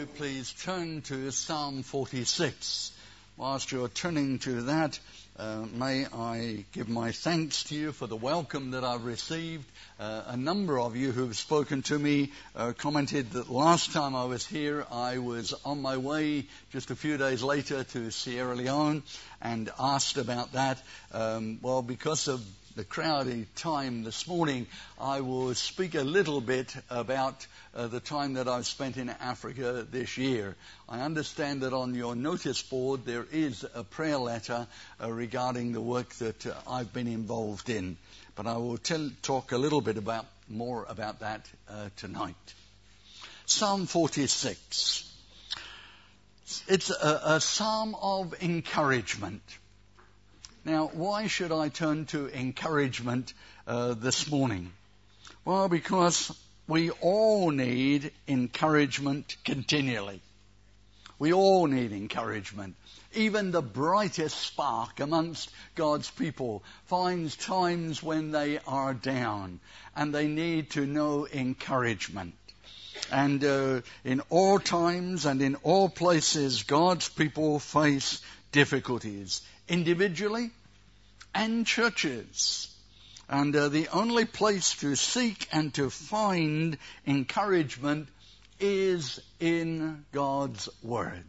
please turn to Psalm 46. Whilst you're turning to that, may I give my thanks to you for the welcome that I've received. A number of you who've spoken to me commented that last time I was here, I was on my way just a few days later to Sierra Leone and asked about that. Well, because of the crowded time this morning, I will speak a little bit about the time that I've spent in Africa this year. I understand that on your notice board there is a prayer letter regarding the work that I've been involved in, but I will talk a little bit more about that tonight. Psalm 46. It's a psalm of encouragement. Now, why should I turn to encouragement this morning? Well, because we all need encouragement continually. We all need encouragement. Even the brightest spark amongst God's people finds times when they are down and they need to know encouragement. And in all times and in all places, God's people face difficulties, individually and churches. And the only place to seek and to find encouragement is in God's Word.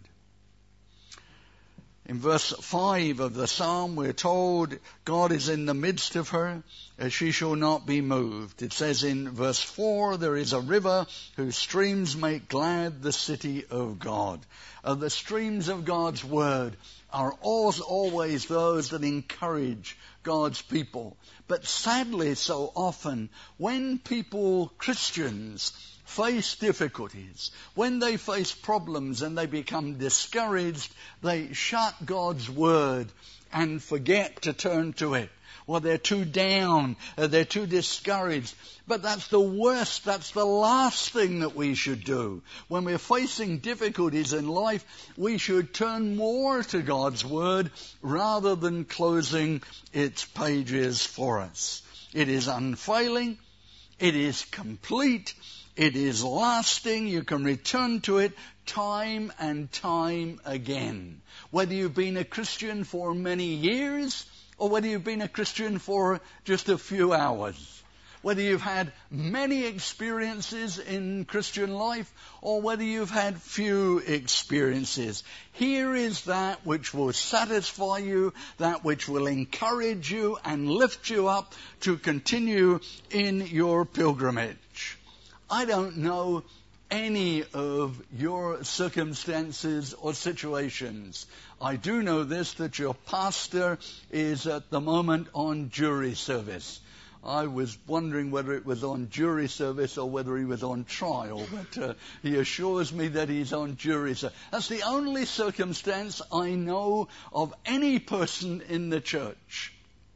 In verse 5 of the psalm, we're told God is in the midst of her, she shall not be moved. It says in verse 4, there is a river whose streams make glad the city of God. The streams of God's Word are always those that encourage God's people. But sadly, so often, when people, Christians, face difficulties, when they face problems and they become discouraged, they shut God's Word and forget to turn to it. Well, they're too down, they're too discouraged. But that's the worst, that's the last thing that we should do. When we're facing difficulties in life, we should turn more to God's Word rather than closing its pages for us. It is unfailing, it is complete, it is lasting. You can return to it time and time again. Whether you've been a Christian for many years or whether you've been a Christian for just a few hours. Whether you've had many experiences in Christian life or whether you've had few experiences. Here is that which will satisfy you, that which will encourage you and lift you up to continue in your pilgrimage. I don't know any of your circumstances or situations. I do know this, that your pastor is at the moment on jury service. I was wondering whether it was on jury service or whether he was on trial, but he assures me that he's on jury service. That's the only circumstance I know of any person in the church.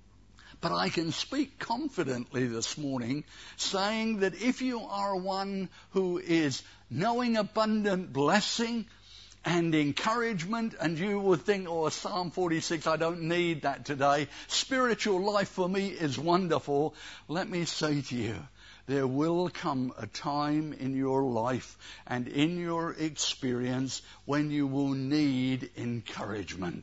But I can speak confidently this morning, saying that if you are one who is knowing abundant blessing and encouragement, and you will think, oh, Psalm 46, I don't need that today. Spiritual life for me is wonderful. Let me say to you, there will come a time in your life and in your experience when you will need encouragement.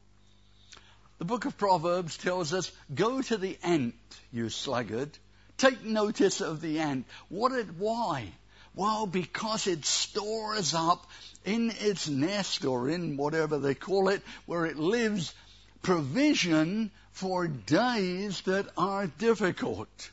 The book of Proverbs tells us, go to the ant, you sluggard. Take notice of the ant. Why? Well, because it stores up in its nest or in whatever they call it, where it lives, provision for days that are difficult.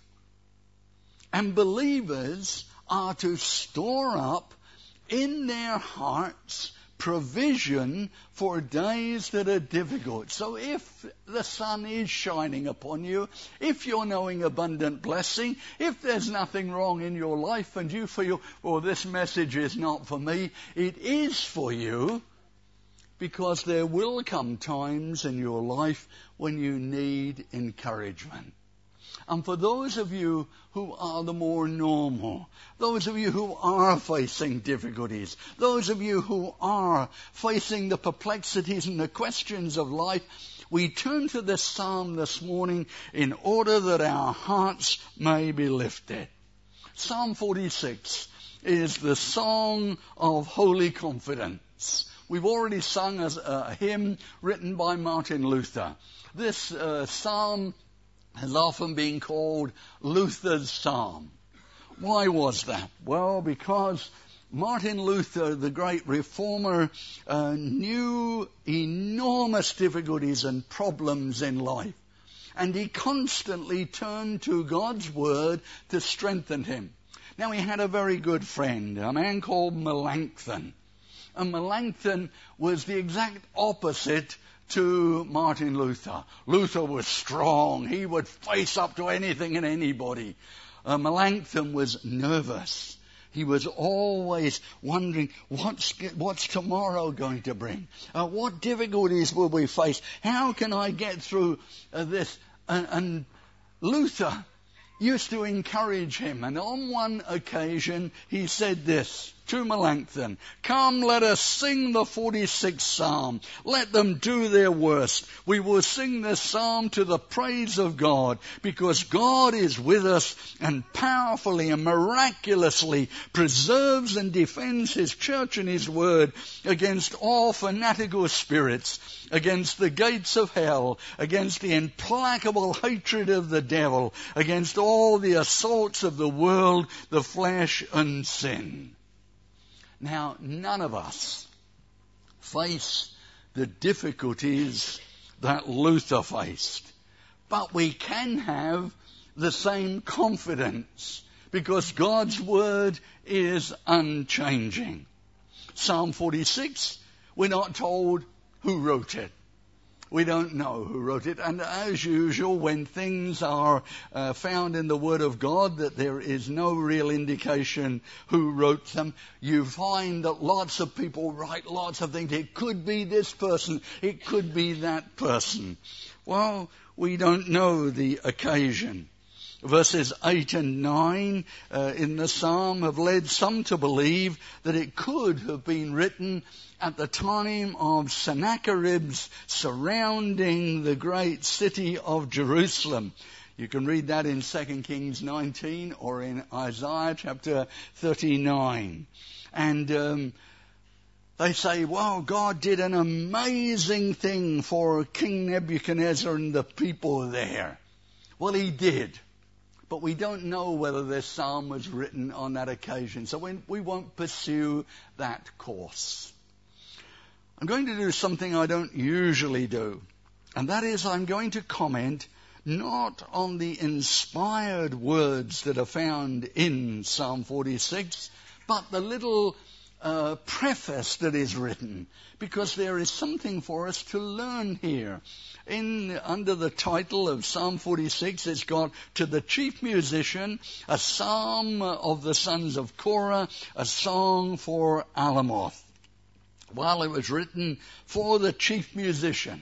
And believers are to store up in their hearts provision for days that are difficult. So if the sun is shining upon you, if you're knowing abundant blessing, if there's nothing wrong in your life and you feel, oh, this message is not for me, it is for you, because there will come times in your life when you need encouragement. And for those of you who are the more normal, those of you who are facing difficulties, those of you who are facing the perplexities and the questions of life, we turn to this psalm this morning in order that our hearts may be lifted. Psalm 46 is the song of holy confidence. We've already sung a hymn written by Martin Luther. This psalm has often been called Luther's Psalm. Why was that? Well, because Martin Luther, the great reformer, knew enormous difficulties and problems in life. And he constantly turned to God's Word to strengthen him. Now, he had a very good friend, a man called Melanchthon. And Melanchthon was the exact opposite to Martin Luther. Luther was strong. He would face up to anything and anybody. Melanchthon was nervous. He was always wondering, what's tomorrow going to bring? What difficulties will we face? How can I get through this? And Luther used to encourage him. And on one occasion, he said this to Melanchthon, "Come, let us sing the 46th Psalm. Let them do their worst. We will sing this psalm to the praise of God, because God is with us and powerfully and miraculously preserves and defends His church and His word against all fanatical spirits, against the gates of hell, against the implacable hatred of the devil, against all the assaults of the world, the flesh, and sin." Now, none of us face the difficulties that Luther faced, but we can have the same confidence because God's Word is unchanging. Psalm 46, we're not told who wrote it. We don't know who wrote it. And as usual, when things are found in the Word of God that there is no real indication who wrote them, you find that lots of people write lots of things. It could be this person. It could be that person. Well, we don't know the occasion. Verses 8 and 9 in the psalm have led some to believe that it could have been written at the time of Sennacherib's surrounding the great city of Jerusalem. You can read that in 2 Kings 19 or in Isaiah chapter 39. And they say, well, God did an amazing thing for King Nebuchadnezzar and the people there. Well, He did. But we don't know whether this psalm was written on that occasion, so we won't pursue that course. I'm going to do something I don't usually do, and that is I'm going to comment not on the inspired words that are found in Psalm 46, but the little preface that is written, because there is something for us to learn here. Under the title of Psalm 46, it's got "To the Chief Musician, a Psalm of the Sons of Korah, a Song for Alamoth." Well, it was written for the chief musician.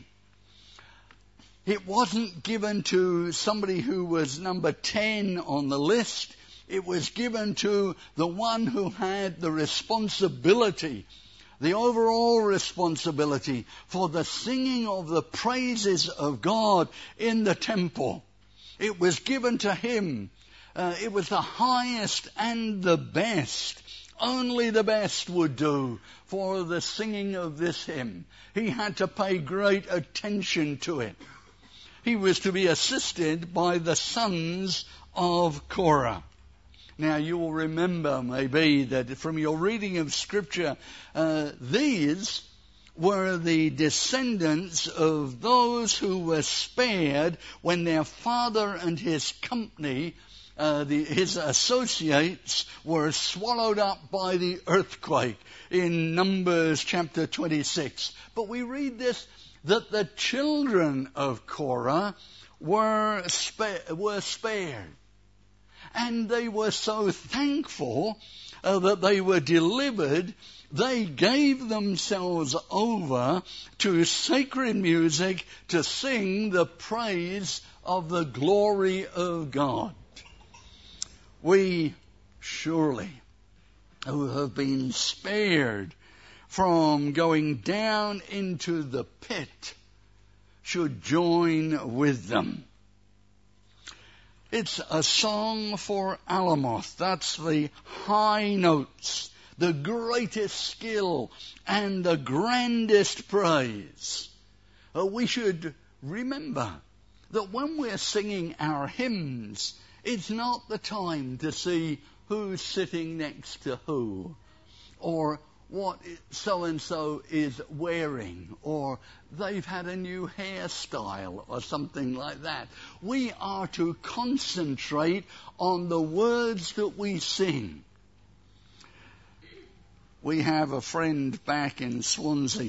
It wasn't given to somebody who was number 10 on the list. It was given to the one who had the responsibility, the overall responsibility for the singing of the praises of God in the temple. It was given to him. It was the highest and the best. Only the best would do for the singing of this hymn. He had to pay great attention to it. He was to be assisted by the sons of Korah. Now, you will remember maybe that from your reading of Scripture, these were the descendants of those who were spared when their father and his company, his associates, were swallowed up by the earthquake in Numbers chapter 26. But we read this, that the children of Korah were spared. And they were so thankful that they were delivered, they gave themselves over to sacred music to sing the praise of the glory of God. We surely, who have been spared from going down into the pit, should join with them. It's a song for Alamoth. That's the high notes, the greatest skill, and the grandest praise. We should remember that when we're singing our hymns, it's not the time to see who's sitting next to who, or what so-and-so is wearing, or they've had a new hairstyle, or something like that. We are to concentrate on the words that we sing. We have a friend back in Swansea,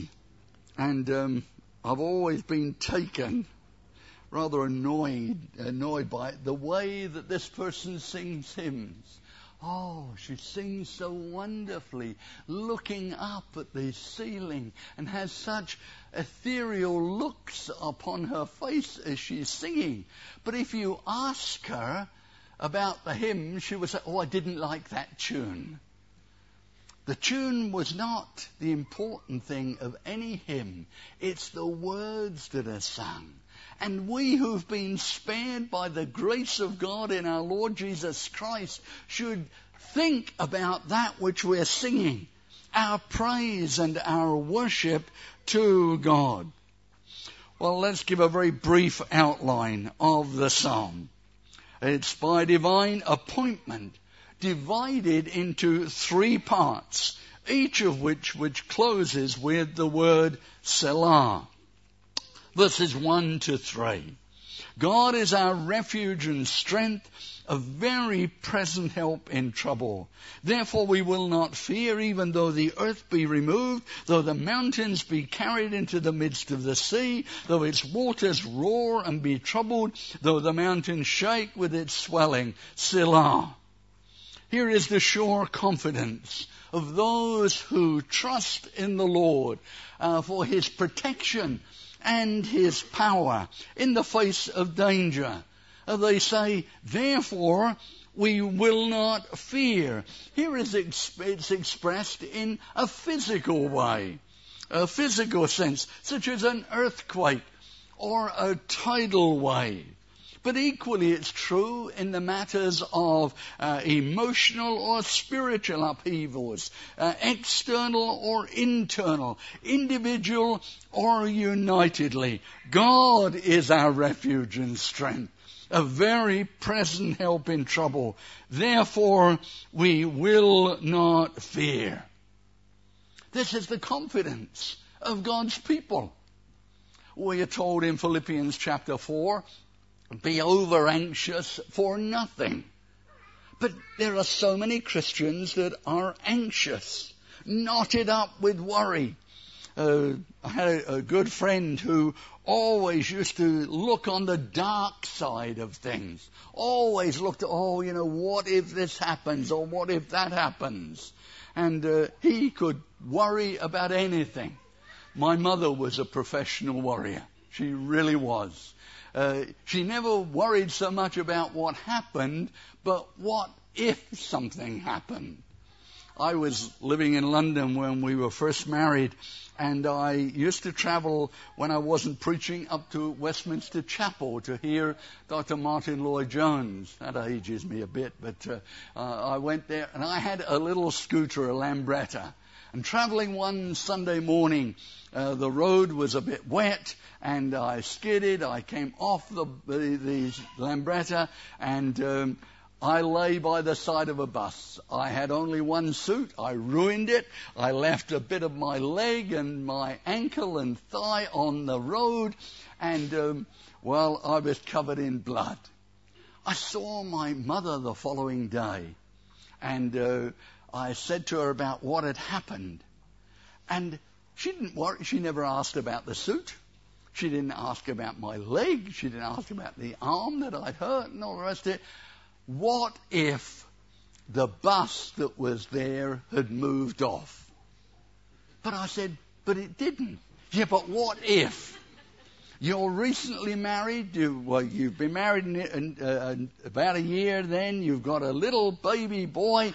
and I've always been taken, rather annoyed by it, the way that this person sings hymns. Oh, she sings so wonderfully, looking up at the ceiling, and has such ethereal looks upon her face as she's singing. But if you ask her about the hymn, she would say, oh, I didn't like that tune. The tune was not the important thing of any hymn. It's the words that are sung. And we who've been spared by the grace of God in our Lord Jesus Christ should think about that which we're singing, our praise and our worship to God. Well, let's give a very brief outline of the psalm. It's by divine appointment, divided into 3 parts, each of which closes with the word Selah. Verses 1 to 3. God is our refuge and strength, a very present help in trouble. Therefore we will not fear, even though the earth be removed, though the mountains be carried into the midst of the sea, though its waters roar and be troubled, though the mountains shake with its swelling. Selah. Here is the sure confidence of those who trust in the Lord for his protection and his power in the face of danger. They say, therefore, we will not fear. Here it's expressed in a physical way, a physical sense, such as an earthquake or a tidal wave. But equally it's true in the matters of emotional or spiritual upheavals, external or internal, individual or unitedly. God is our refuge and strength, a very present help in trouble. Therefore, we will not fear. This is the confidence of God's people. We are told in Philippians chapter 4, be over anxious for nothing. But there are so many Christians that are anxious, knotted up with worry. I had a good friend who always used to look on the dark side of things. Always looked at, what if this happens or what if that happens? And he could worry about anything. My mother was a professional worrier. She really was. She never worried so much about what happened, but what if something happened. I was living in London when we were first married, and I used to travel when I wasn't preaching up to Westminster Chapel to hear Dr. Martin Lloyd-Jones. That ages me a bit, but I went there, and I had a little scooter, a Lambretta. And traveling one Sunday morning, the road was a bit wet, and I skidded. I came off the Lambretta, and I lay by the side of a bus. I had only one suit. I ruined it. I left a bit of my leg and my ankle and thigh on the road, and I was covered in blood. I saw my mother the following day, and I said to her about what had happened. And she didn't worry. She never asked about the suit. She didn't ask about my leg. She didn't ask about the arm that I'd hurt and all the rest of it. What if the bus that was there had moved off? But I said, but it didn't. Yeah, but what if? You're recently married. You've been married in about a year then. You've got a little baby boy.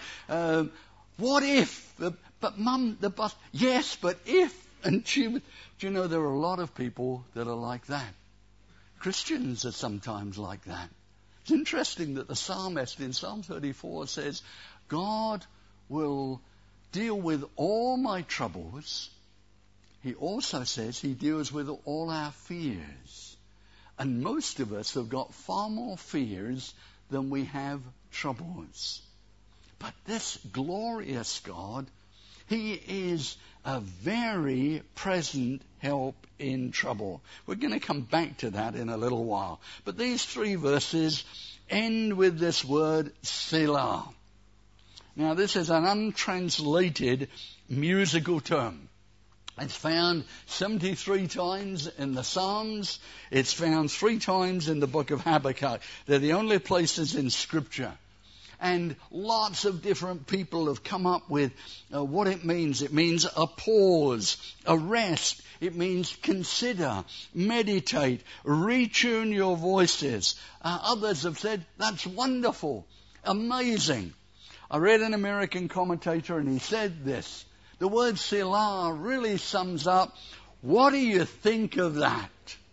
What if? But Mum, the bus. Yes, but if. And there are a lot of people that are like that. Christians are sometimes like that. It's interesting that the psalmist in Psalm 34 says, God will deal with all my troubles. He also says he deals with all our fears. And most of us have got far more fears than we have troubles. But this glorious God, he is a very present help in trouble. We're going to come back to that in a little while. But these 3 verses end with this word Selah. Now this is an untranslated musical term. It's found 73 times in the Psalms. It's found 3 times in the book of Habakkuk. They're the only places in Scripture. And lots of different people have come up with what it means. It means a pause, a rest. It means consider, meditate, retune your voices. Others have said, that's wonderful, amazing. I read an American commentator and he said this. The word Selah really sums up, what do you think of that?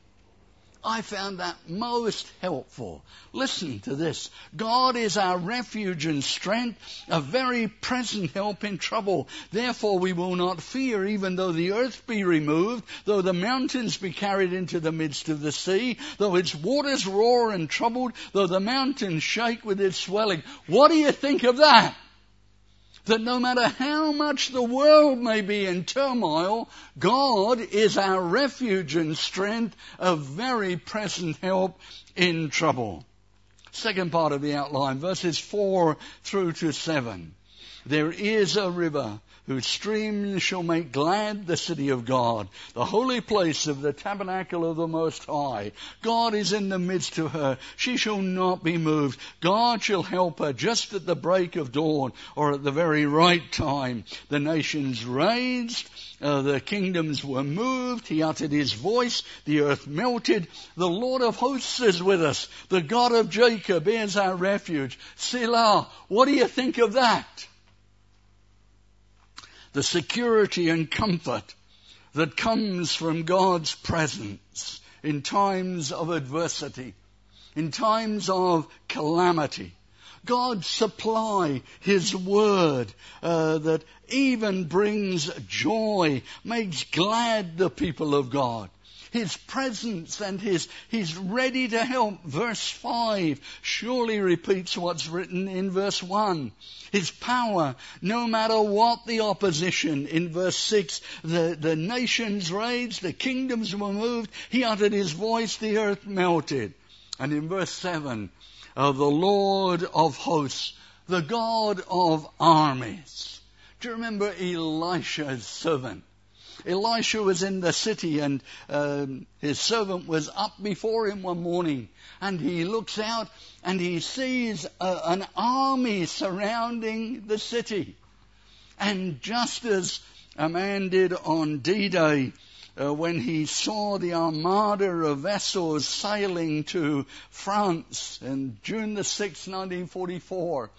I found that most helpful. Listen to this. God is our refuge and strength, a very present help in trouble. Therefore we will not fear, even though the earth be removed, though the mountains be carried into the midst of the sea, though its waters roar and troubled, though the mountains shake with its swelling. What do you think of that? That no matter how much the world may be in turmoil, God is our refuge and strength, a very present help in trouble. Second part of the outline, verses 4 through to 7. There is a river whose streams shall make glad the city of God, the holy place of the tabernacle of the Most High. God is in the midst of her. She shall not be moved. God shall help her just at the break of dawn, or at the very right time. The nations raged, the kingdoms were moved. He uttered his voice, the earth melted. The Lord of hosts is with us. The God of Jacob is our refuge. Selah. What do you think of that? The security and comfort that comes from God's presence in times of adversity, in times of calamity. God supply His word that even brings joy, makes glad the people of God. His presence and He's ready to help. Verse 5 surely repeats what's written in verse 1. His power, no matter what the opposition. In verse 6, the nations raged, the kingdoms were moved. He uttered His voice, the earth melted. And in verse 7, the Lord of hosts, the God of armies. Do you remember Elisha's servant? Elisha was in the city and his servant was up before him one morning, and he looks out and he sees an army surrounding the city. And just as a man did on D-Day when he saw the armada of vessels sailing to France on June the 6th, 1944,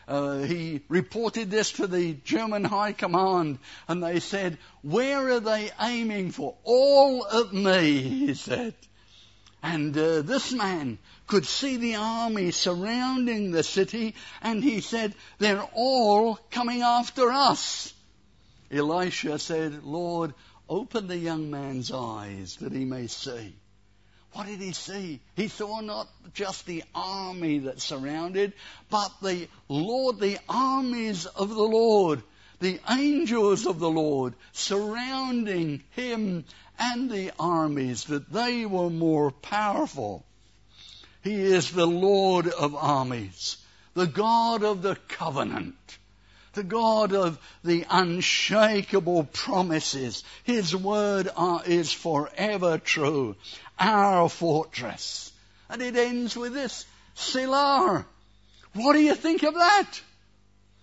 he reported this to the German High Command, and they said, where are they aiming for? All at me, he said. And this man could see the army surrounding the city, and he said, they're all coming after us. Elisha said, Lord, open the young man's eyes that he may see. What did he see? He saw not just the army that surrounded, but the Lord, the armies of the Lord, the angels of the Lord surrounding him and the armies, that they were more powerful. He is the Lord of armies, the God of the covenant, the God of the unshakable promises. His word is forever true, our fortress. And it ends with this, Selah. What do you think of that?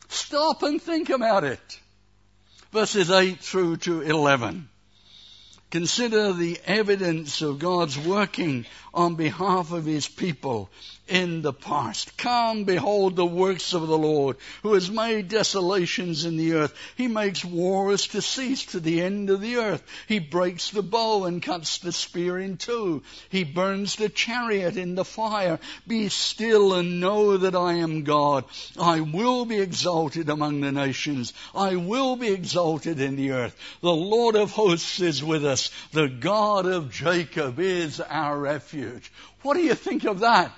Stop and think about it. Verses 8 through to 11. Consider the evidence of God's working on behalf of his people in the past. Come, behold the works of the Lord, who has made desolations in the earth. He makes wars to cease to the end of the earth. He breaks the bow and cuts the spear in two. He burns the chariot in the fire. Be still and know that I am God. I will be exalted among the nations. I will be exalted in the earth. The Lord of hosts is with us. The God of Jacob is our refuge. What do you think of that?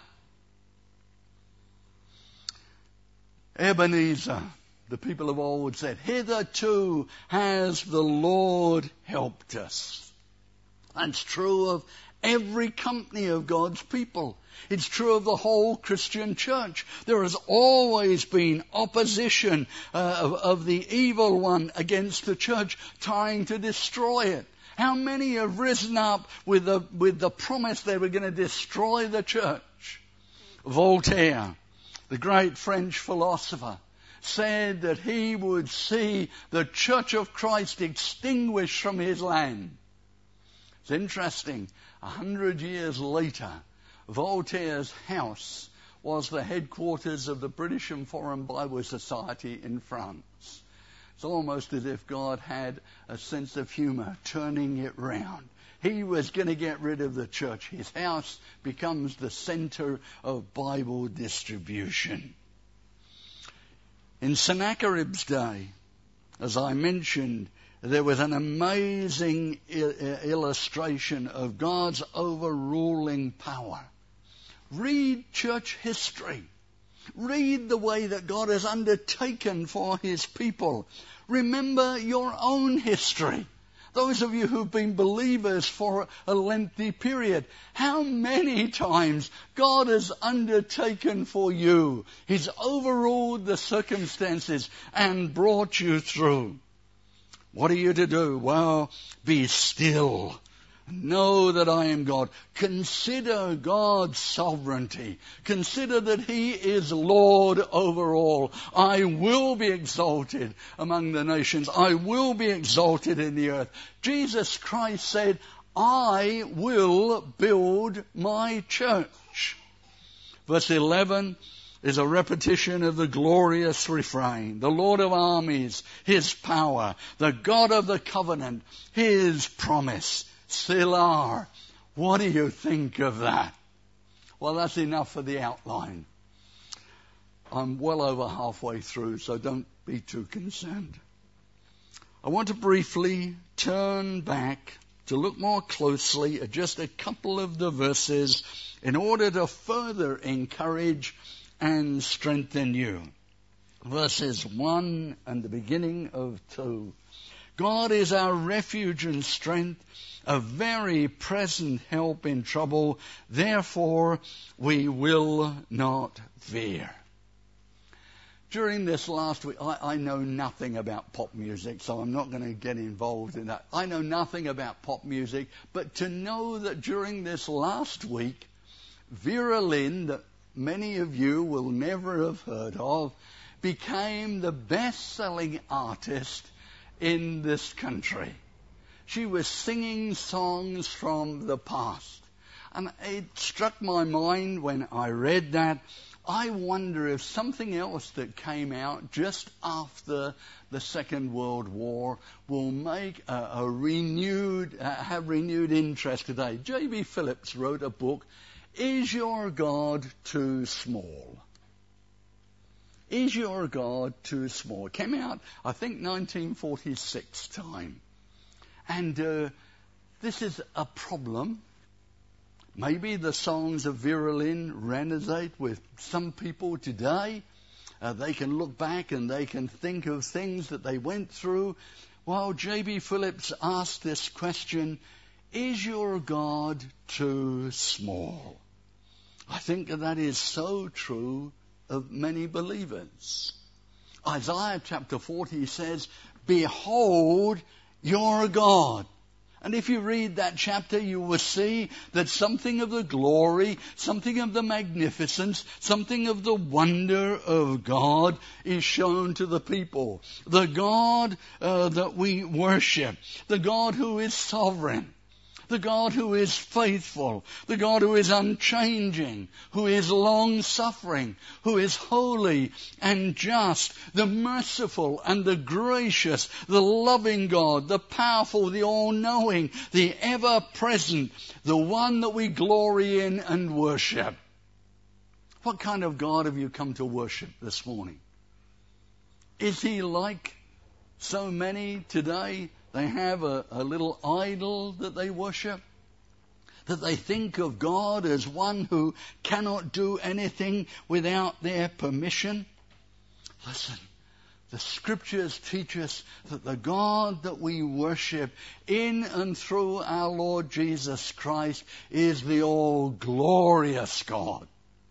Ebenezer, the people of old said, hitherto has the Lord helped us. That's true of every company of God's people. It's true of the whole Christian church. There has always been opposition of the evil one against the church, trying to destroy it. How many have risen up with the promise they were going to destroy the church? Voltaire, the great French philosopher, said that he would see the Church of Christ extinguished from his land. It's interesting. 100 years later, Voltaire's house was the headquarters of the British and Foreign Bible Society in France. It's almost as if God had a sense of humor turning it round. He was going to get rid of the church. His house becomes the center of Bible distribution. In Sennacherib's day, as I mentioned, there was an amazing illustration of God's overruling power. Read church history. Read the way that God has undertaken for his people. Remember your own history. Those of you who've been believers for a lengthy period, how many times God has undertaken for you. He's overruled the circumstances and brought you through. What are you to do? Well, be still. Know that I am God. Consider God's sovereignty. Consider that he is Lord over all. I will be exalted among the nations. I will be exalted in the earth. Jesus Christ said, I will build my church. Verse 11 is a repetition of the glorious refrain. The Lord of armies, his power. The God of the covenant, his promise. Selah. What do you think of that? Well, that's enough for the outline. I'm well over halfway through, so don't be too concerned. I want to briefly turn back to look more closely at just a couple of the verses in order to further encourage and strengthen you. Verses 1 and the beginning of 2. God is our refuge and strength, a very present help in trouble. Therefore, we will not fear. During this last week, I know nothing about pop music, so I'm not going to get involved in that. I know nothing about pop music, but to know that during this last week, Vera Lynn, that many of you will never have heard of, became the best-selling artist in this country. She was singing songs from the past. And it struck my mind when I read that. I wonder if something else that came out just after the Second World War will make have renewed interest today. J.B. Phillips wrote a book, Is Your God Too Small? Is Your God Too Small? It came out, I think, 1946 time. And this is a problem. Maybe the songs of Vera Lynn resonate with some people today. They can look back and they can think of things that they went through. Well, J.B. Phillips asked this question, is your God too small? I think that is so true of many believers. Isaiah chapter 40 says, behold your God. And if you read that chapter, you will see that something of the glory, something of the magnificence, something of the wonder of God is shown to the people. The God that we worship, the God who is sovereign, the God who is faithful, the God who is unchanging, who is long-suffering, who is holy and just, the merciful and the gracious, the loving God, the powerful, the all-knowing, the ever-present, the one that we glory in and worship. What kind of God have you come to worship this morning? Is he like so many today? They have a little idol that they worship, that they think of God as one who cannot do anything without their permission. Listen, the Scriptures teach us that the God that we worship in and through our Lord Jesus Christ is the all-glorious God.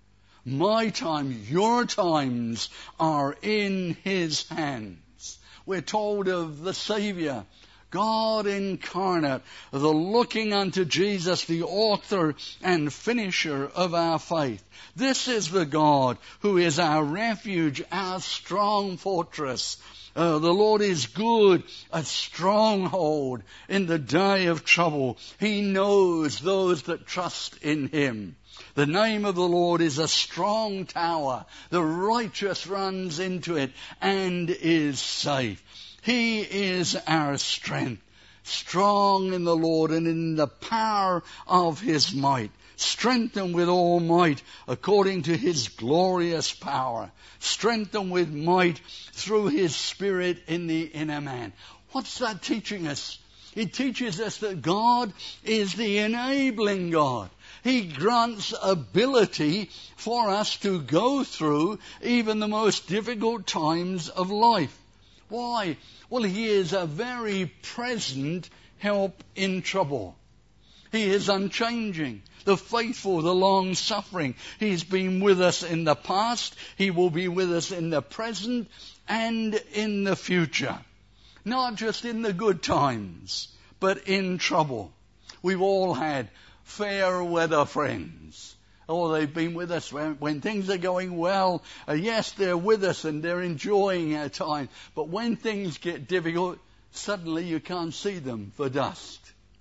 My time, your times are in his hands. We're told of the Savior, God incarnate, the looking unto Jesus, the author and finisher of our faith. This is the God who is our refuge, our strong fortress. The Lord is good, a stronghold in the day of trouble. He knows those that trust in him. The name of the Lord is a strong tower. The righteous runs into it and is safe. He is our strength, strong in the Lord and in the power of his might. Strengthened with all might according to his glorious power. Strengthened with might through his Spirit in the inner man. What's that teaching us? It teaches us that God is the enabling God. He grants ability for us to go through even the most difficult times of life. Why? Well, he is a very present help in trouble. He is unchanging, the faithful, the long-suffering. He's been with us in the past. He will be with us in the present and in the future. Not just in the good times, but in trouble. We've all had fair weather friends. Oh, they've been with us when things are going well. Yes, they're with us and they're enjoying our time. But when things get difficult, suddenly you can't see them for dust.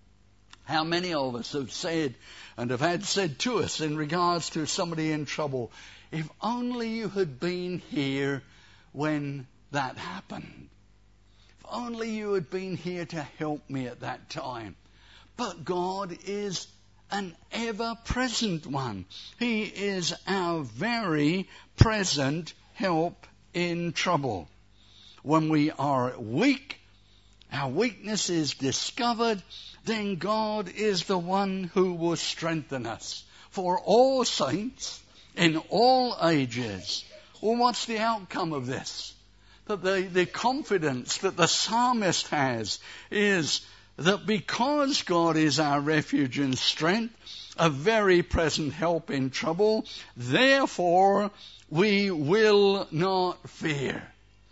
How many of us have said and have had said to us in regards to somebody in trouble, if only you had been here when that happened. If only you had been here to help me at that time. But God is an ever-present one. He is our very present help in trouble. When we are weak, our weakness is discovered, then God is the one who will strengthen us. For all saints, in all ages. Well, what's the outcome of this? That the confidence that the psalmist has is that because God is our refuge and strength, a very present help in trouble, therefore we will not fear.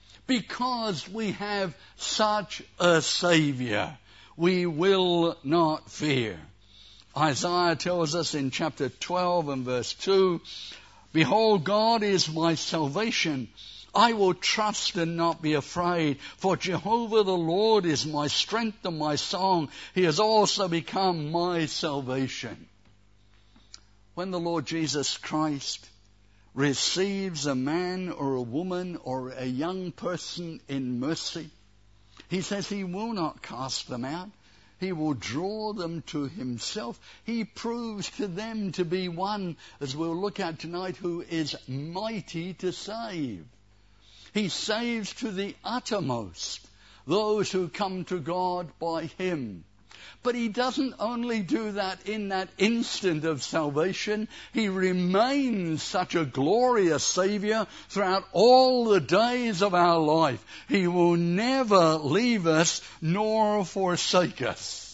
Because we have such a Savior, we will not fear. Isaiah tells us in chapter 12 and verse 2, Behold, God is my salvation. I will trust and not be afraid, for Jehovah the Lord is my strength and my song. He has also become my salvation. When the Lord Jesus Christ receives a man or a woman or a young person in mercy, he says he will not cast them out. He will draw them to himself. He proves to them to be one, as we'll look at tonight, who is mighty to save. He saves to the uttermost those who come to God by him. But he doesn't only do that in that instant of salvation. He remains such a glorious Savior throughout all the days of our life. He will never leave us nor forsake us.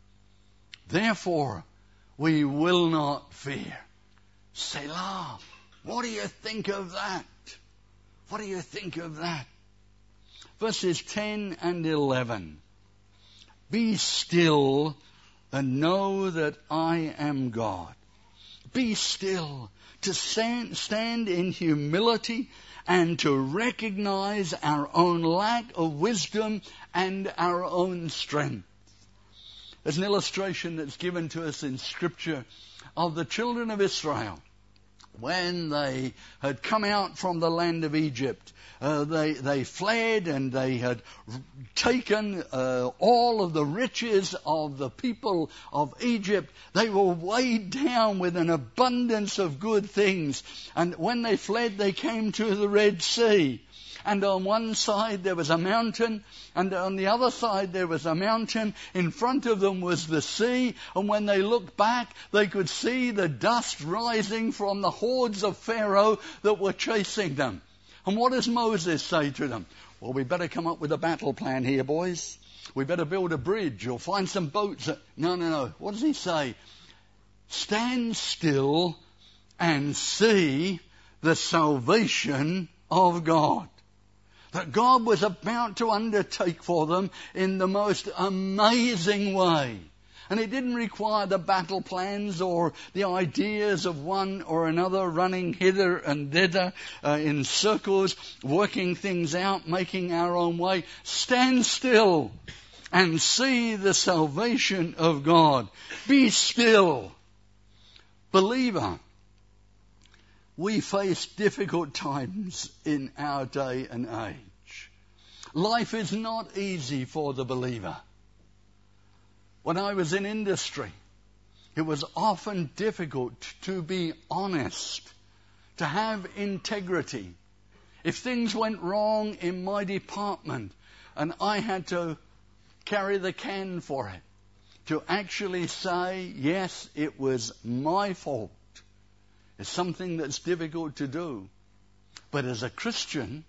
Therefore, we will not fear. Selah. What do you think of that? What do you think of that? Verses 10 and 11. Be still and know that I am God. Be still, to stand in humility and to recognize our own lack of wisdom and our own strength. There's an illustration that's given to us in Scripture of the children of Israel. When they had come out from the land of Egypt, they fled and they had taken all of the riches of the people of Egypt. They were weighed down with an abundance of good things. And when they fled, they came to the Red Sea. And on one side there was a mountain, and on the other side there was a mountain. In front of them was the sea, and when they looked back, they could see the dust rising from the hordes of Pharaoh that were chasing them. And what does Moses say to them? Well, we better come up with a battle plan here, boys. We better build a bridge or find some boats. No. What does he say? Stand still and see the salvation of God. That God was about to undertake for them in the most amazing way. And it didn't require the battle plans or the ideas of one or another running hither and thither in circles, working things out, making our own way. Stand still and see the salvation of God. Be still. Believer, we face difficult times in our day and age. Life is not easy for the believer. When I was in industry, it was often difficult to be honest, to have integrity. If things went wrong in my department and I had to carry the can for it, to actually say, yes, it was my fault, is something that's difficult to do. But as a Christian,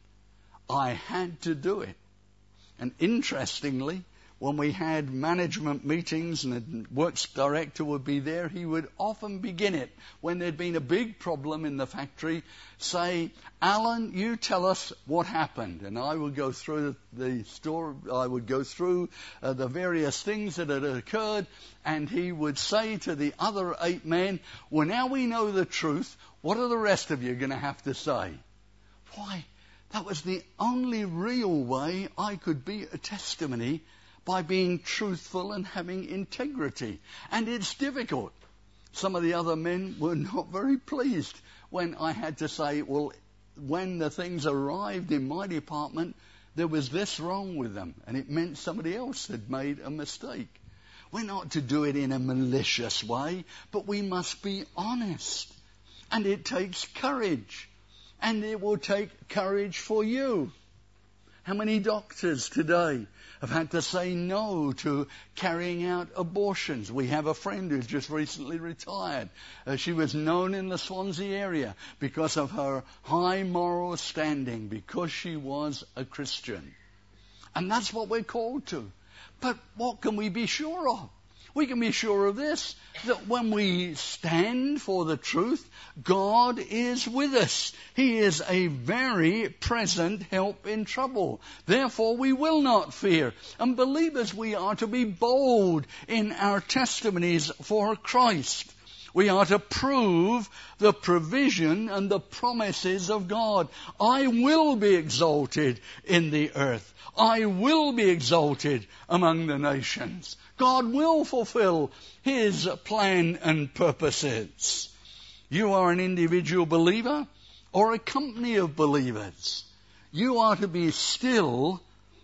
I had to do it. And interestingly, when we had management meetings and the works director would be there, he would often begin it when there'd been a big problem in the factory, say, Alan, you tell us what happened. And I would go through the story, I would go through the various things that had occurred, and he would say to the other 8 men, well, now we know the truth, what are the rest of you going to have to say? Why, that was the only real way I could be a testimony, by being truthful and having integrity. And it's difficult. Some of the other men were not very pleased when I had to say, well, when the things arrived in my department, there was this wrong with them, and it meant somebody else had made a mistake. We're not to do it in a malicious way, but we must be honest. And it takes courage. And it will take courage for you. How many doctors today have had to say no to carrying out abortions? We have a friend who's just recently retired. She was known in the Swansea area because of her high moral standing, because she was a Christian. And that's what we're called to. But what can we be sure of? We can be sure of this, that when we stand for the truth, God is with us. He is a very present help in trouble. Therefore, we will not fear. And believers, we are to be bold in our testimonies for Christ. We are to prove the provision and the promises of God. I will be exalted in the earth. I will be exalted among the nations. God will fulfill His plan and purposes. You are an individual believer or a company of believers. You are to be still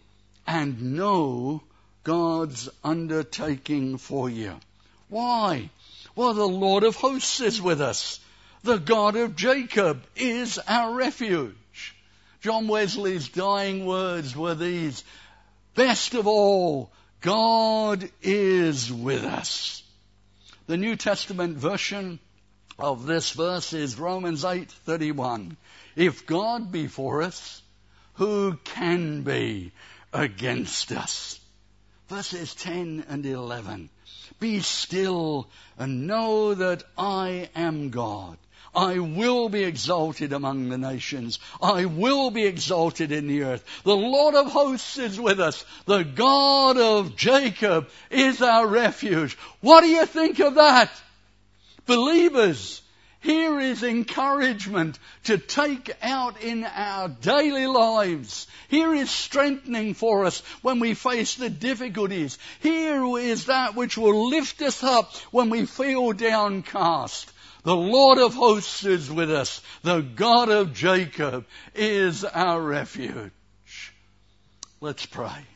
and know God's undertaking for you. Why? Well, the Lord of hosts is with us. The God of Jacob is our refuge. John Wesley's dying words were these: best of all, God is with us. The New Testament version of this verse is Romans 8:31. If God be for us, who can be against us? Verses 10 and 11. Be still and know that I am God. I will be exalted among the nations. I will be exalted in the earth. The Lord of hosts is with us. The God of Jacob is our refuge. What do you think of that? Believers, here is encouragement to take out in our daily lives. Here is strengthening for us when we face the difficulties. Here is that which will lift us up when we feel downcast. The Lord of hosts is with us. The God of Jacob is our refuge. Let's pray.